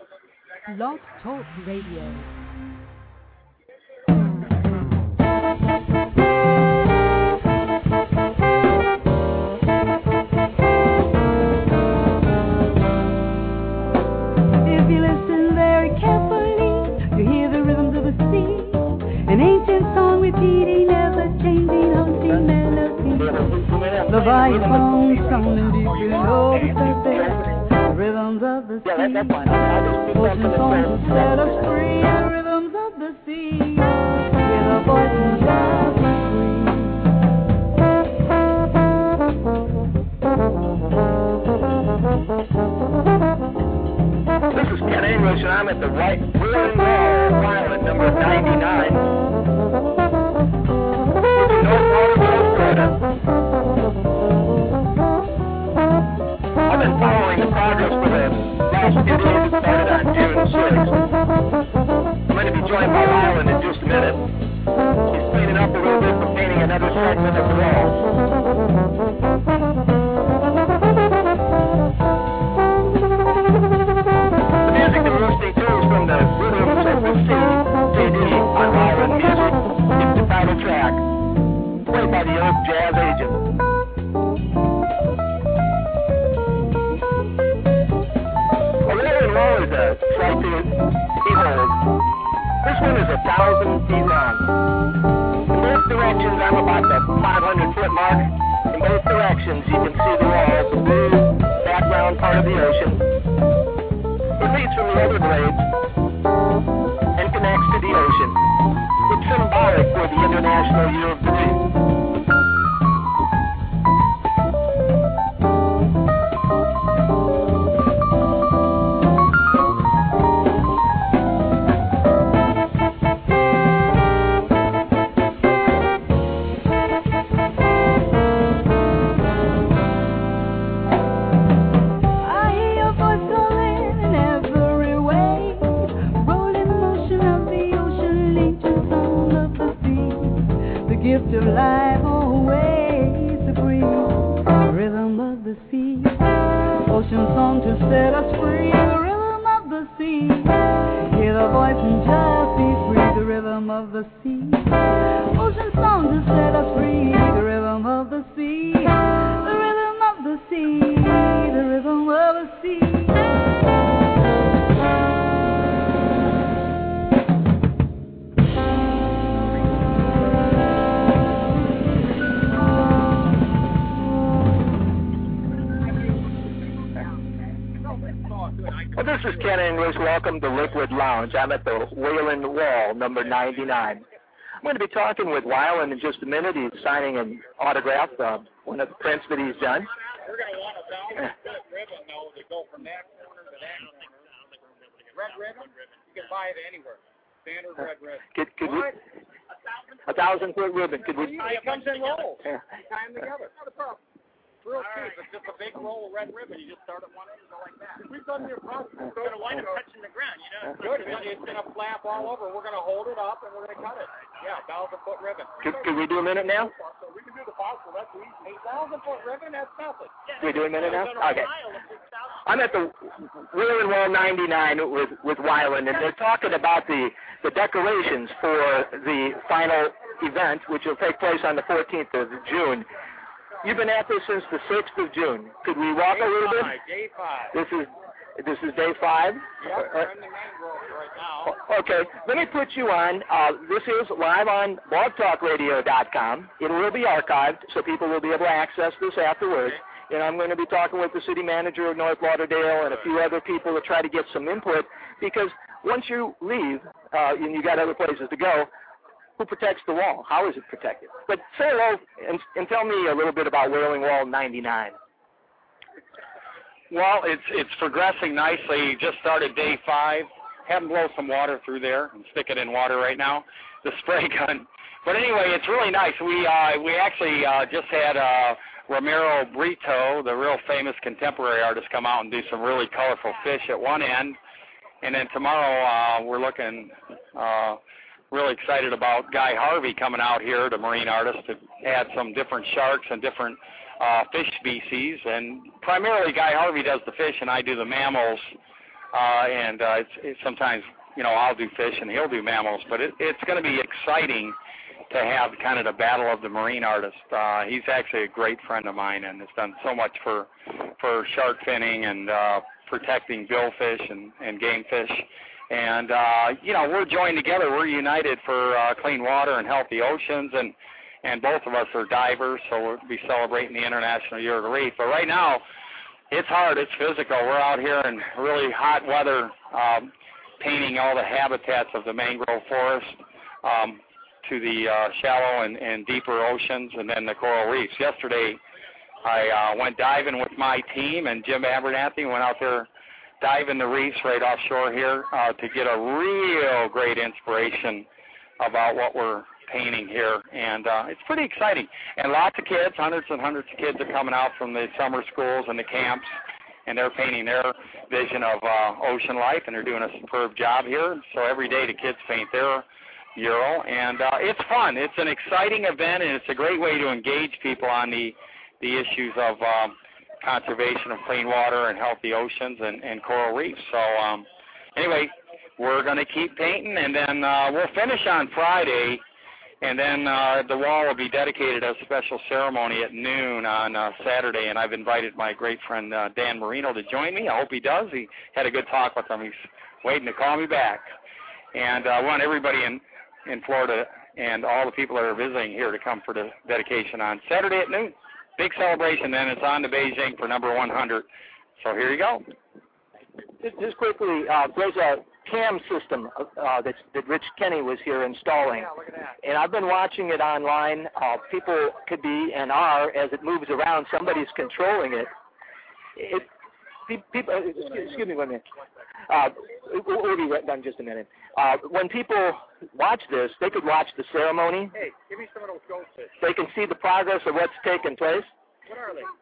Blog Talk Radio. The vibraphone sounding deep below the surface. The rhythms of the sea. Ocean songs to set us free. The rhythms of the sea. With a voice and just be free. This is Ken English, and I'm at the Wailing Wall Island, number 99. North Waterville, Florida. I've been following the progress for the last 2 days that started on June 6th. I'm going to be joined by Ryland in just a minute. She's cleaning up a little bit for painting another segment of the wall. The music that we're listening to is from the Rhythms of the Sea CD on Ryland Music. It's the title track, played by the Oak Jazz Agent. Is a sight to behold. This one is 1,000 feet long. In both directions, I'm about the 500-foot mark. In both directions, you can see the wall, the blue background part of the ocean. It leads from the other blades and connects to the ocean. It's symbolic for the International Year of the Reef. I'm at the Wailing Wall, number 99. I'm going to be talking with Wyland in just a minute. He's signing an autograph, one of the prints that he's done. We're going to want a 1,000-foot ribbon, though, to go from that corner to that corner. Red ribbon? You can buy it anywhere. Standard red ribbon. Could we? A 1,000-foot ribbon. Could we? It comes in rolls. Yeah. Tie them together. Not a problem. Real cheap. It's just a big roll of red ribbon. You just start at one end and go like that. We've done your process. It's going to wind up touching the ground, you know. Good. It's going to flap all over. We're going to hold it up and we're going to cut it. Yeah, 1,000-foot ribbon. Could we do a minute now? We can do the fossil. That's easy. A 1,000-foot ribbon, that's nothing. Can we do a minute now? Okay. I'm at the Wailing Wall 99 with Wyland, and they're talking about the decorations for the final event, which will take place on the 14th of June. You've been at this since the 6th of June. Could we walk a little bit? Day 5. This is day 5? Yep, we're in the mangrove right now. Okay, let me put you on. This is live on blogtalkradio.com. It will be archived, so people will be able to access this afterwards. Okay. And I'm going to be talking with the city manager of North Lauderdale and a few other people to try to get some input, because once you leave and you got other places to go, who protects the wall? How is it protected? But say hello and tell me a little bit about Wailing Wall 99. Well, it's progressing nicely. Just started day 5. Have them blow some water through there and stick it in water right now, the spray gun. But anyway, it's really nice. We actually just had Ramiro Brito, the real famous contemporary artist, come out and do some really colorful fish at one end. And then tomorrow we're looking really excited about Guy Harvey coming out here, the marine artist, to add some different sharks and different fish species. And primarily Guy Harvey does the fish and I do the mammals and it's sometimes, I'll do fish and he'll do mammals, but it's going to be exciting to have kind of the battle of the marine artists. He's actually a great friend of mine and has done so much for shark finning and protecting billfish and game fish. And, we're joined together. We're united for clean water and healthy oceans, and both of us are divers, so we'll be celebrating the International Year of the Reef. But right now, it's hard. It's physical. We're out here in really hot weather painting all the habitats of the mangrove forest to the shallow and deeper oceans, and then the coral reefs. Yesterday, I went diving with my team, and Jim Abernathy went out there diving the reefs right offshore here to get a real great inspiration about what we're painting here. And it's pretty exciting. And lots of kids, hundreds and hundreds of kids are coming out from the summer schools and the camps, and they're painting their vision of ocean life, and they're doing a superb job here. So every day the kids paint their mural, and it's fun. It's an exciting event, and it's a great way to engage people on the issues of conservation of clean water and healthy oceans and coral reefs. So anyway, we're going to keep painting, and then we'll finish on Friday, and then the wall will be dedicated as a special ceremony at noon on Saturday, and I've invited my great friend Dan Marino to join me. I hope he does. He had a good talk with him. He's waiting to call me back. And I want everybody in Florida and all the people that are visiting here to come for the dedication on Saturday at noon. Big celebration, then it's on to Beijing for number 100. So here you go. Just quickly, there's a cam system that Rich Kenny was here installing. Yeah, look at that. And I've been watching it online. People could be and are, as it moves around, somebody's controlling it. People, excuse me 1 minute. We'll be right done in just a minute. When people watch this, they could watch the ceremony. Hey, give me some of those goldfish. They can see the progress of what's taken place. What are they?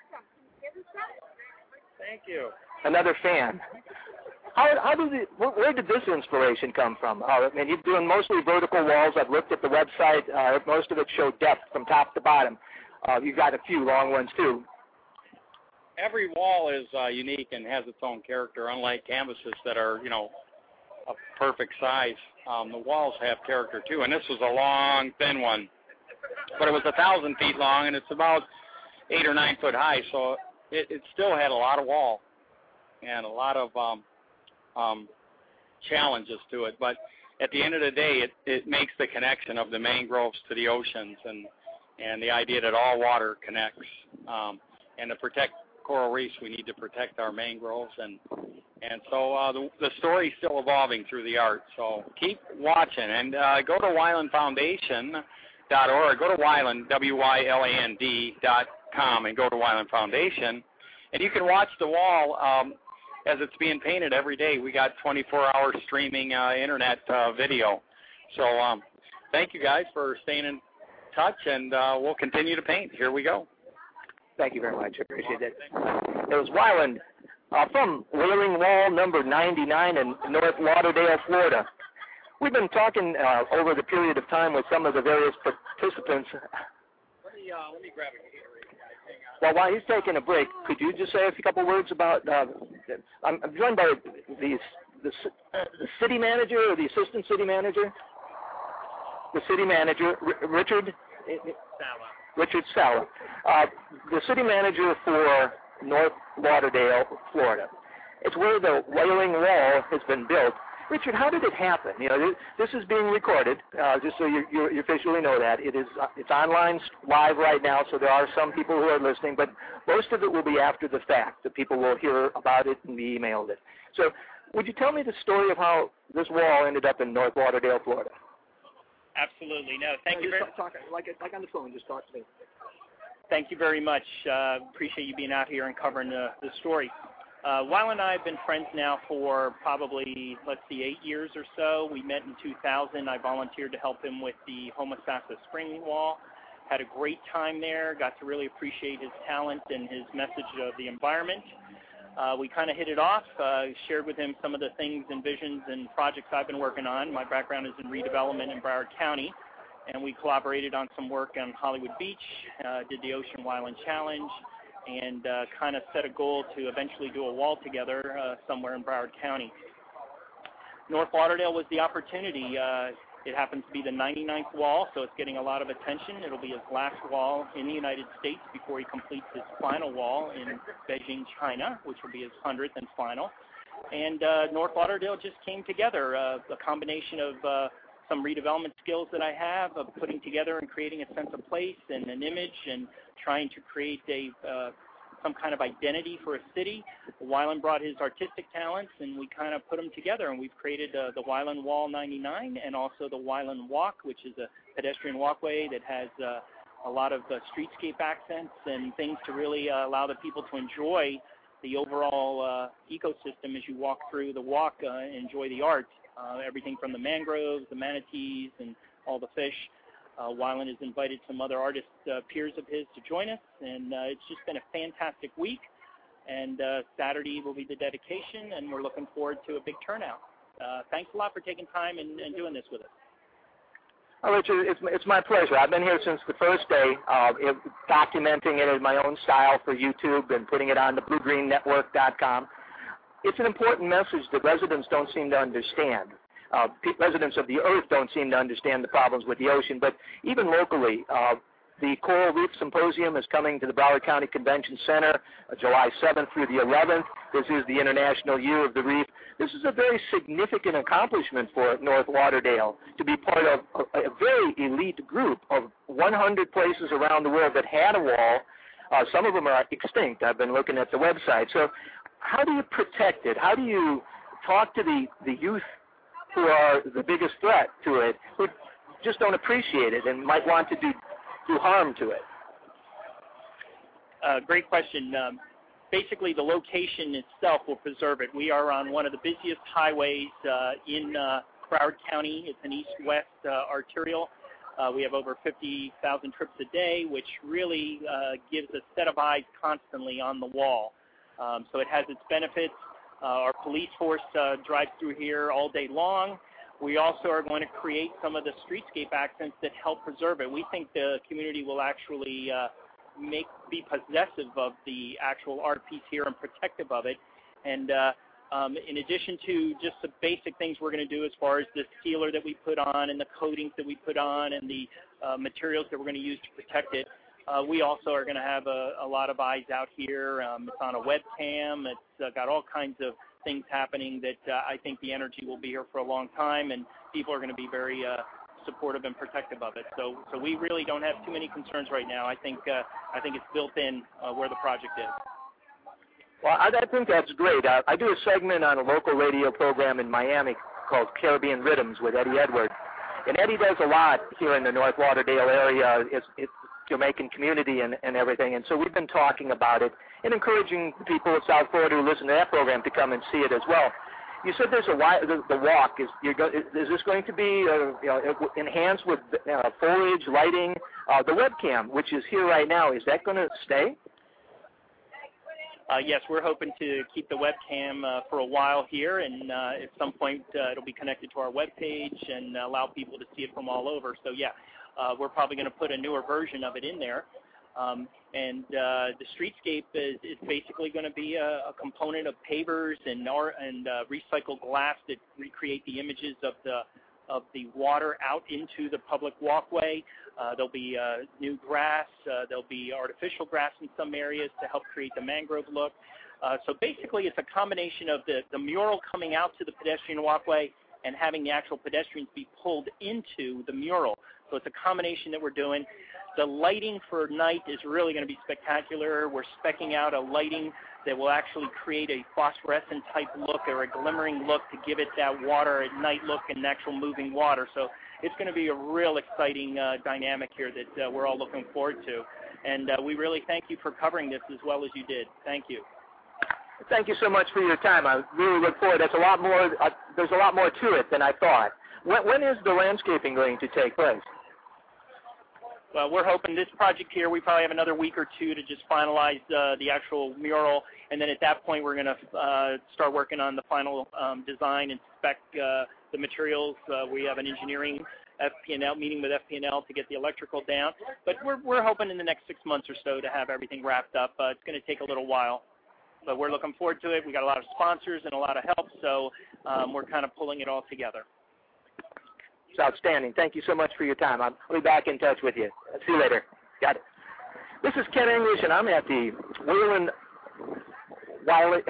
Thank you. Another fan. Where did this inspiration come from? I mean, you're doing mostly vertical walls. I've looked at the website. Most of it show depth from top to bottom. You've got a few long ones, too. Every wall is unique and has its own character, unlike canvases that are, a perfect size. The walls have character, too, and this was a long, thin one. But it was 1,000 feet long, and it's about 8 or 9 foot high, so it still had a lot of wall and a lot of challenges to it. But at the end of the day, it makes the connection of the mangroves to the oceans and the idea that all water connects. And to protect coral reefs, we need to protect our mangroves, and so the story's still evolving through the art. So keep watching, and go to WylandFoundation.org. Go to Wyland, WYLAND.com, and go to Wyland Foundation, and you can watch the wall as it's being painted every day. We got 24-hour streaming internet video. So thank you guys for staying in touch, and we'll continue to paint. Here we go. Thank you very much. I appreciate it. It was Wyland from Wailing Wall number 99 in North Lauderdale, Florida. We've been talking over the period of time with some of the various participants. Let me grab a Gatorade, guys. Hang on. Well, while he's taking a break, could you just say a couple words about, I'm joined by the city manager or the assistant city manager? The city manager, Richard Sala. The city manager for North Lauderdale, Florida. It's where the Wailing Wall has been built. Richard, how did it happen? This is being recorded, just so you officially know that. It's online live right now, so there are some people who are listening, but most of it will be after the fact. The people will hear about it and be emailed it. So would you tell me the story of how this wall ended up in North Lauderdale, Florida? Absolutely. No, thank you very much. Like on the phone, just talk to me. Thank you very much. Appreciate you being out here and covering the story. Wyland and I have been friends now for probably, 8 years or so. We met in 2000. I volunteered to help him with the Homosassa Spring Wall. Had a great time there. Got to really appreciate his talent and his message of the environment. We kind of hit it off, shared with him some of the things and visions and projects I've been working on. My background is in redevelopment in Broward County, and we collaborated on some work on Hollywood Beach, did the Ocean Wyland Challenge, and kind of set a goal to eventually do a wall together somewhere in Broward County. North Lauderdale was the opportunity. It happens to be the 99th wall, so it's getting a lot of attention. It'll be his last wall in the United States before he completes his final wall in Beijing, China, which will be his 100th and final. And North Lauderdale just came together, a combination of some redevelopment skills that I have, of putting together and creating a sense of place and an image and trying to create some kind of identity for a city. Weiland brought his artistic talents, and we kind of put them together, and we've created the Weiland Wall 99 and also the Weiland Walk, which is a pedestrian walkway that has a lot of streetscape accents and things to really allow the people to enjoy the overall ecosystem as you walk through the walk, enjoy the art, everything from the mangroves, the manatees, and all the fish. Weiland has invited some other artists, peers of his, to join us, and it's just been a fantastic week. And Saturday will be the dedication, and we're looking forward to a big turnout. Thanks a lot for taking time and doing this with us. Oh, Richard, it's my pleasure. I've been here since the first day, documenting it in my own style for YouTube and putting it on the BlueGreenNetwork.com. It's an important message that residents don't seem to understand. Residents of the Earth don't seem to understand the problems with the ocean, but even locally, the Coral Reef Symposium is coming to the Broward County Convention Center July 7th through the 11th. This is the International Year of the Reef. This is a very significant accomplishment for North Lauderdale to be part of a very elite group of 100 places around the world that had a wall. Some of them are extinct. I've been looking at the website. So how do you protect it? How do you talk to the youth who are the biggest threat to it, who just don't appreciate it and might want to do harm to it? Great question. Basically, the location itself will preserve it. We are on one of the busiest highways in Broward County. It's an east-west arterial. We have over 50,000 trips a day, which really gives a set of eyes constantly on the wall. So it has its benefits. Our police force drives through here all day long. We also are going to create some of the streetscape accents that help preserve it. We think the community will actually be possessive of the actual art piece here and protective of it. And in addition to just the basic things we're going to do as far as the sealer that we put on and the coatings that we put on and the materials that we're going to use to protect it, we also are going to have a lot of eyes out here. It's on a webcam. It's got all kinds of things happening that I think the energy will be here for a long time, and people are going to be very supportive and protective of it. So we really don't have too many concerns right now. I think it's built in where the project is. Well, I think that's great. I do a segment on a local radio program in Miami called Caribbean Rhythms with Eddie Edwards. And Eddie does a lot here in the North Lauderdale area. It's Jamaican community and everything. And so we've been talking about it and encouraging people of South Florida who listen to that program to come and see it as well. You said there's the walk. Is this going to be enhanced with foliage, lighting? The webcam, which is here right now, is that going to stay? Yes, we're hoping to keep the webcam for a while here, and at some point it'll be connected to our webpage and allow people to see it from all over. So yeah, we're probably going to put a newer version of it in there. And the streetscape is basically going to be a component of pavers and recycled glass that recreate the images of the water out into the public walkway. There'll be new grass. There'll be artificial grass in some areas to help create the mangrove look. So basically it's a combination of the mural coming out to the pedestrian walkway and having the actual pedestrians be pulled into the mural. So it's a combination that we're doing. The lighting for night is really going to be spectacular. We're speccing out a lighting that will actually create a phosphorescent type look or a glimmering look to give it that water at night look and actual moving water. So it's going to be a real exciting dynamic here that we're all looking forward to. And we really thank you for covering this as well as you did. Thank you. Thank you so much for your time. I really look forward. There's a lot more to it than I thought. When is the landscaping going to take place? Well, we're hoping this project here, we probably have another week or two to just finalize the actual mural, and then at that point we're going to start working on the final design and spec the materials. We have an engineering FP&L, meeting with FP&L to get the electrical down. But we're hoping in the next 6 months or so to have everything wrapped up. It's going to take a little while, but we're looking forward to it. We got a lot of sponsors and a lot of help, so we're kind of pulling it all together. It's outstanding. Thank you so much for your time. I'll be back in touch with you. See you later. Got it. This is Ken English, and I'm at the Wayland Wiley.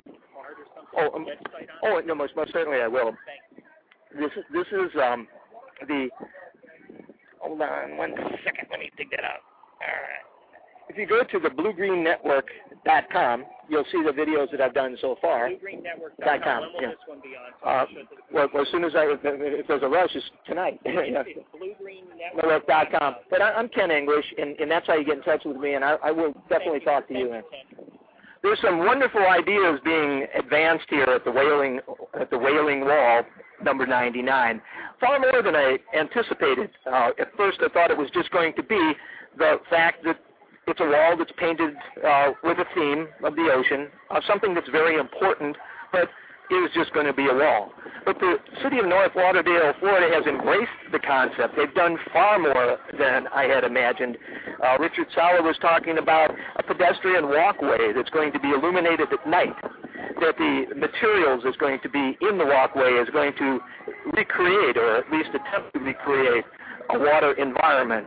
No, most certainly I will. This is the. Hold on 1 second. Let me dig that out. All right. If you go to the BlueGreenNetwork.com, you'll see the videos that I've done so far. BlueGreenNetwork.com. When will this one be on? Well, as soon as if there's a rush, it's tonight. BlueGreenNetwork.com. But I'm Ken English, and that's how you get in touch with me, and I will definitely talk to you. There's some wonderful ideas being advanced here at the Wailing Wall, number 99. Far more than I anticipated. At first, I thought it was just going to be the fact that it's a wall that's painted with a theme of the ocean, something that's very important, but is just going to be a wall. But the city of North Lauderdale, Florida has embraced the concept. They've done far more than I had imagined. Richard Sala was talking about a pedestrian walkway that's going to be illuminated at night, that the materials that's going to be in the walkway is going to recreate, or at least attempt to recreate, a water environment.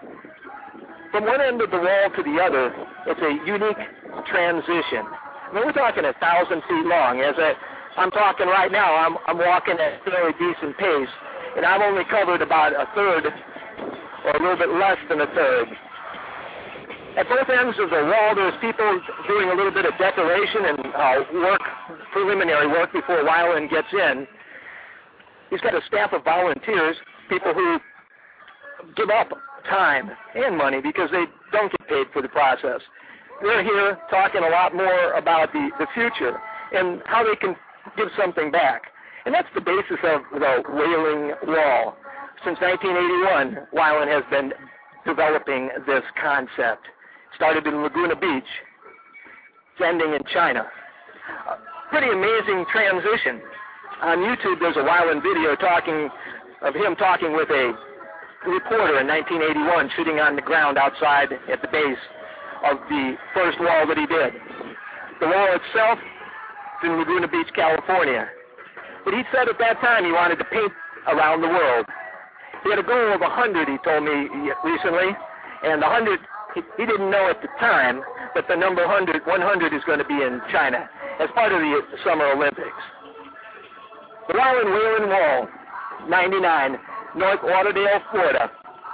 From one end of the wall to the other, it's a unique transition. I mean, we're talking 1,000 feet long. As I'm talking right now, I'm walking at a fairly decent pace, and I've only covered about a third, or a little bit less than a third. At both ends of the wall, there's people doing a little bit of decoration and preliminary work before Weiland gets in. He's got a staff of volunteers, people who give up time and money because they don't get paid for the process. They're here talking a lot more about the future and how they can give something back. And that's the basis of the Wailing Wall. Since 1981, Weiland has been developing this concept. It started in Laguna Beach. It's ending in China. Pretty amazing transition. On YouTube, there's a Weiland video of him talking with a reporter in 1981 sitting on the ground outside at the base of the first wall that he did. The wall itself is in Laguna Beach, California. But he said at that time he wanted to paint around the world. He had a goal of 100, he told me recently, and 100, he didn't know at the time, but the number 100 is going to be in China as part of the Summer Olympics. The Wailing Wall, 99, North Lauderdale, Florida.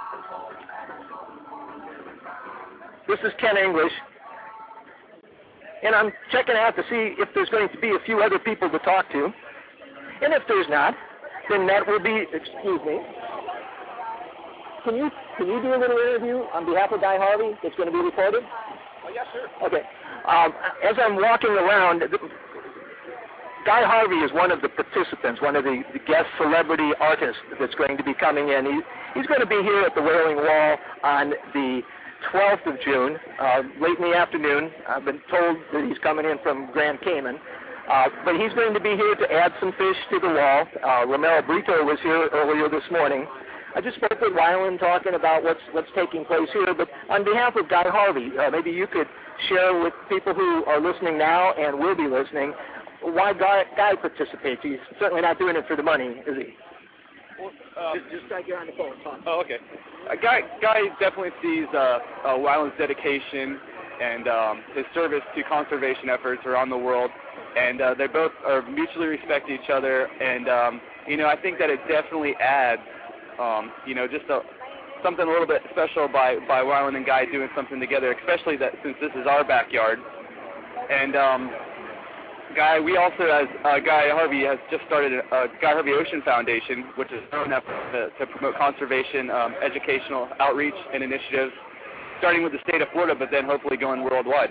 This is Ken English, and I'm checking out to see if there's going to be a few other people to talk to. And if there's not, then that will be, excuse me, can you do a little interview on behalf of Guy Harvey that's going to be recorded? Oh, yeah, sure. Okay. As I'm walking around, Guy Harvey is one of the participants, one of the guest celebrity artists that's going to be coming in. He's going to be here at the Wailing Wall on the 12th of June, late in the afternoon. I've been told that he's coming in from Grand Cayman. But he's going to be here to add some fish to the wall. Romero Brito was here earlier this morning. I just spoke with Weiland talking about what's taking place here. But on behalf of Guy Harvey, maybe you could share with people who are listening now and will be listening why Guy participates. He's certainly not doing it for the money, is he? Well, just like you're on the phone. Talk. Oh, okay. Guy definitely sees Weiland's dedication and his service to conservation efforts around the world, and they both mutually respect each other. And I think that it definitely adds, just something a little bit special by Weiland and Guy doing something together, especially that since this is our backyard. And Guy, we also, as Guy Harvey, has just started a Guy Harvey Ocean Foundation, which is known to promote conservation, educational outreach and initiatives, starting with the state of Florida, but then hopefully going worldwide.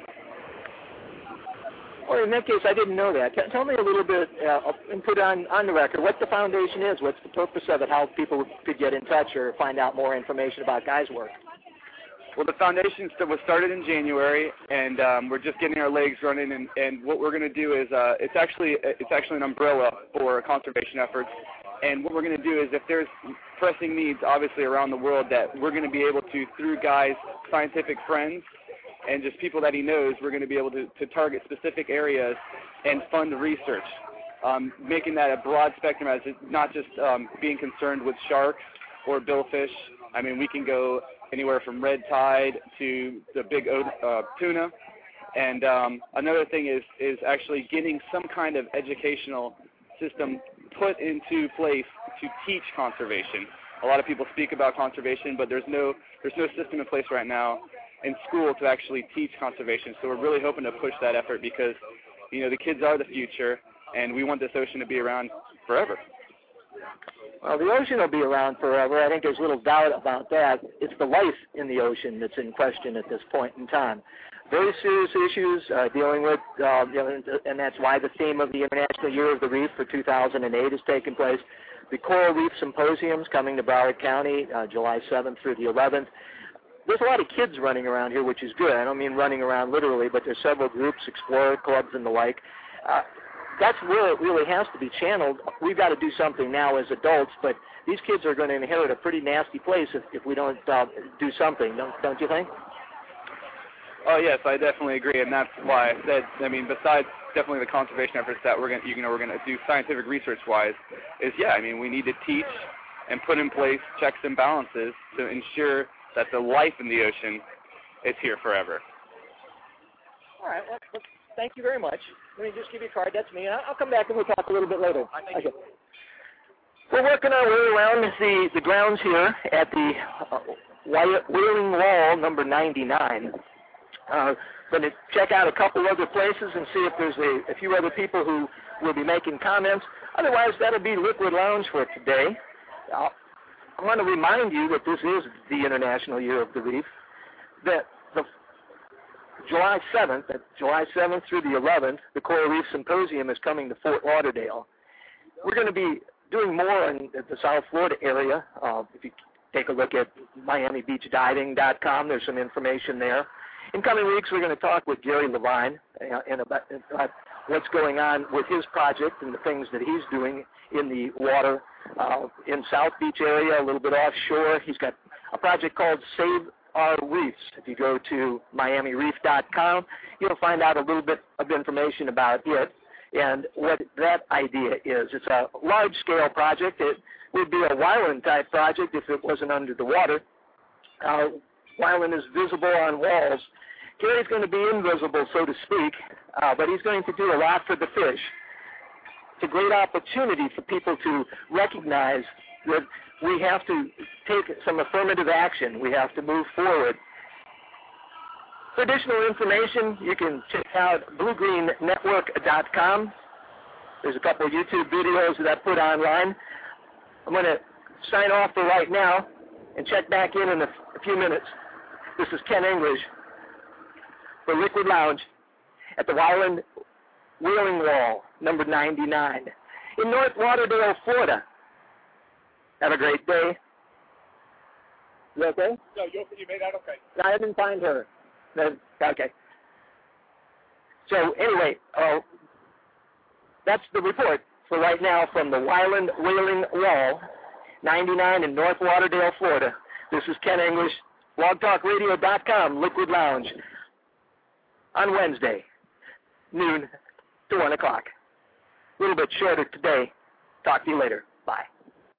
Well, in that case, I didn't know that. Tell me a little bit, and put on the record, what the foundation is, what's the purpose of it, how people could get in touch or find out more information about Guy's work. Well, the foundation was started in January, and we're just getting our legs running. And what we're going to do is it's actually an umbrella for conservation efforts, And what we're going to do is, if there's pressing needs, obviously, around the world, that we're going to be able to, through Guy's scientific friends and just people that he knows, we're going to be able to target specific areas and fund research, making that a broad spectrum, as it's not just being concerned with sharks or billfish. I mean, we can go anywhere from red tide to the big tuna. And another thing is actually getting some kind of educational system put into place to teach conservation. A lot of people speak about conservation, but there's no system in place right now in school to actually teach conservation. So we're really hoping to push that effort because, you know, the kids are the future, and we want this ocean to be around forever. Well, the ocean will be around forever. I think there's little doubt about that. It's the life in the ocean that's in question at this point in time. Very serious issues dealing with, and that's why the theme of the International Year of the Reef for 2008 has taken place. The Coral Reef Symposium's coming to Broward County July 7th through the 11th. There's a lot of kids running around here, which is good. I don't mean running around literally, but there's several groups, explorer clubs and the like. That's where it really has to be channeled. We've got to do something now as adults, but these kids are going to inherit a pretty nasty place if we don't do something, don't you think? Oh yes, I definitely agree, and that's why I said. I mean, besides definitely the conservation efforts that we're going to do scientific research-wise, I mean, we need to teach and put in place checks and balances to ensure that the life in the ocean is here forever. All right. Well, thank you very much. Let me just give you a card. That's me. I'll come back and we'll talk a little bit later. Okay. We're working our way around the grounds here at the Whaling Wall, number 99. Going to check out a couple other places and see if there's a few other people who will be making comments. Otherwise, that'll be Liquid Lounge for today. I want to remind you that this is the International Year of the Reef, that the July 7th through the 11th, the Coral Reef Symposium is coming to Fort Lauderdale. We're going to be doing more in the South Florida area. If you take a look at MiamiBeachDiving.com, there's some information there. In coming weeks, we're going to talk with Gary Levine and about what's going on with his project and the things that he's doing in the water in South Beach area, a little bit offshore. He's got a project called Save Our Reefs. If you go to MiamiReef.com, you'll find out a little bit of information about it and what that idea is. It's a large-scale project. It would be a Wyland-type project if it wasn't under the water. Wyland is visible on walls. Gary's going to be invisible, so to speak, but he's going to do a lot for the fish. It's a great opportunity for people to recognize that we have to take some affirmative action. We have to move forward. For additional information, you can check out BlueGreenNetwork.com. There's a couple of YouTube videos that I put online. I'm going to sign off for right now and check back in a few minutes. This is Ken English for Liquid Lounge at the Wyland Whaling Wall, number 99, in North Lauderdale, Florida. Have a great day. You okay? No, you made that okay. I didn't find her. No, okay. So anyway, that's the report for right now from the Wyland Whaling Wall, 99 in North Lauderdale, Florida. This is Ken English, blogtalkradio.com, Liquid Lounge, on Wednesday, noon to 1 o'clock. A little bit shorter today. Talk to you later. Bye.